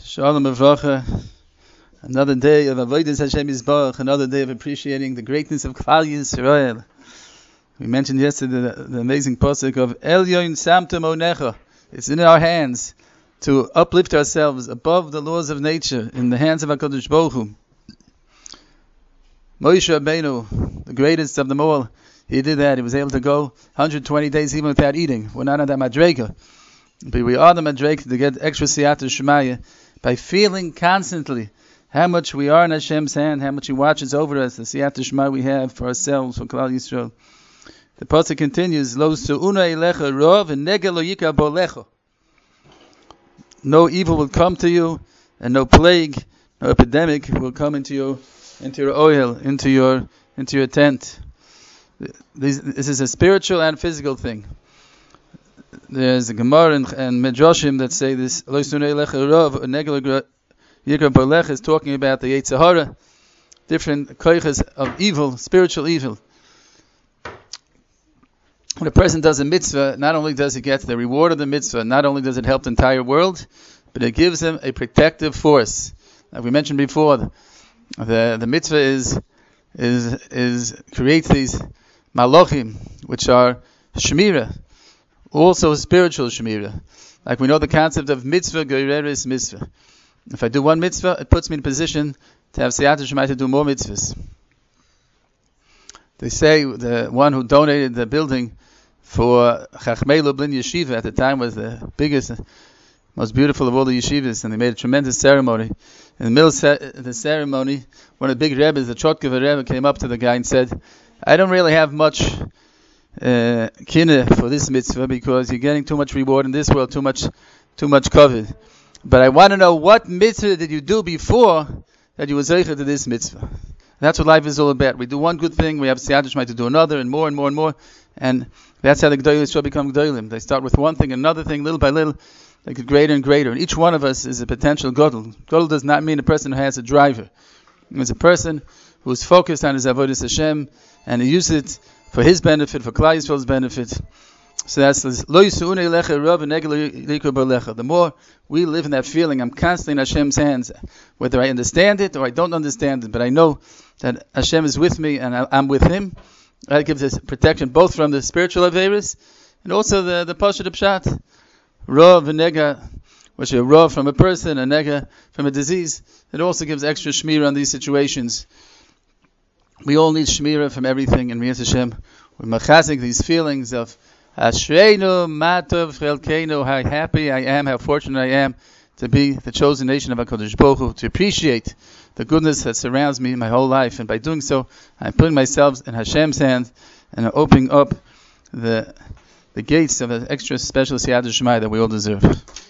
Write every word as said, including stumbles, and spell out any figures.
Shalom Avracha. Another day of Avodas Hashem Yisbarach, another day of appreciating the greatness of Klal Yisrael. We mentioned yesterday the, the amazing pasuk of Elyon Samtem Onecha. It's in our hands to uplift ourselves above the laws of nature, in the hands of HaKadosh Baruch Hu. Moshe Rabbeinu, the greatest of them all, he did that. He was able to go one hundred twenty days even without eating. We're not on that madrega, but we are the madrega to get extra siyata shemaya by feeling constantly how much we are in Hashem's hand, how much He watches over us, the siyata shema we have for ourselves, for Klal Yisrael. The pasuk continues, Lo su'una elecha rov v'negel lo yika bolecha. No evil will come to you, and no plague, no epidemic will come into your into your oil, into your into your tent. This, this is a spiritual and physical thing. There's a Gemara and, and Midrashim that say this. Lo su'una elecha rov v'negel Yikra Bolech is talking about the Yetzer Hara, different koiches of evil, spiritual evil. When a person does a mitzvah, not only does he get the reward of the mitzvah, not only does it help the entire world, but it gives him a protective force. Like we mentioned before, the the mitzvah is is is creates these malachim, which are shemira, also spiritual shemira. Like we know the concept of mitzvah geireris mitzvah. If I do one mitzvah, it puts me in a position to have siyata shemaya to do more mitzvahs. They say the one who donated the building for Chachmei Lublin Yeshiva at the time was the biggest, most beautiful of all the yeshivas, and they made a tremendous ceremony. In the middle of the ceremony, one of the big rebbes, the Chotkeva Rebbe, came up to the guy and said, I don't really have much uh, kineh for this mitzvah because you're getting too much reward in this world, too much, too much covered. But I want to know, what mitzvah did you do before that you were zeicher to this mitzvah? That's what life is all about. We do one good thing, we have siyata shemaya to do another, and more and more and more, and that's how the G'dayim Yisrael become G'dayim. They start with one thing, another thing, little by little, they get greater and greater. And each one of us is a potential Gadol. Gadol does not mean a person who has a driver. It's a person who is focused on his avodas Hashem, and he uses it for his benefit, for Klal Yisrael's benefit. So that's this. The more we live in that feeling, I'm constantly in Hashem's hands, whether I understand it or I don't understand it, but I know that Hashem is with me and I'm with Him. That gives us protection both from the spiritual averis and also the the pashat pshat. Rav and nega, which are rav from a person, and nega from a disease. It also gives extra shmira on these situations. We all need shmira from everything in Riyas Hashem. We're machazik these feelings of Ashreinu matov chelkeinu, how happy I am, how fortunate I am to be the chosen nation of HaKadosh Baruch Hu, to appreciate the goodness that surrounds me my whole life. And by doing so, I'm putting myself in Hashem's hand and I'm opening up the the gates of an extra special siyata shemaya that we all deserve.